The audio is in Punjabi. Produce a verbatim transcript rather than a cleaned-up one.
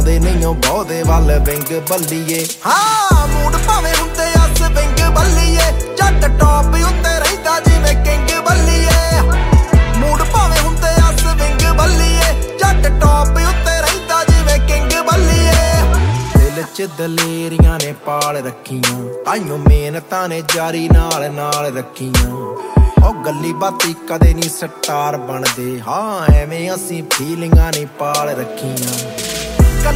ਆਉਂਦੇ ਨਹੀਂ ਉਹ ਬਹੁਤੇ ਵੱਲ ਵਿੰਗ ਬੱਲੀਏ। ਹਾਂ ਮੂਡ ਭਾਵੇਂ ਹੁੰਦੇ ਅਸ ਵਿੰਗ ਬੱਲੀਏ, ਜੱਟ ਟੌਪ ਉੱਤੇ ਰਹਿੰਦਾ ਜਿਵੇਂ ਕਿੰਗ ਬੱਲੀਏ। ਮੂਡ ਭਾਵੇਂ ਹੁੰਦੇ ਅਸ ਵਿੰਗ ਬੱਲੀਏ, ਜੱਟ ਟੌਪ ਉੱਤੇ ਰਹਿੰਦਾ ਜਿਵੇਂ ਕਿੰਗ ਬੱਲੀਏ। ਦਿਲ ਚ ਦਲੇਰੀਆਂ ਨੇ ਪਾਲ ਰੱਖੀਆਂ, ਤਾਈਓ ਮਿਹਨਤਾਂ ਨੇ ਜਾਰੀ ਨਾਲ ਨਾਲ ਰੱਖੀਆਂ। ਉਹ ਗੱਲੀ ਬਾਤੀ ਕਦੇ ਨਹੀਂ ਸਟਾਰ ਬਣਦੇ, ਹਾਂ ਐਵੇਂ ਅਸੀਂ ਫੀਲਿੰਗਾਂ ਨਹੀਂ ਪਾਲ ਰੱਖੀਆਂ।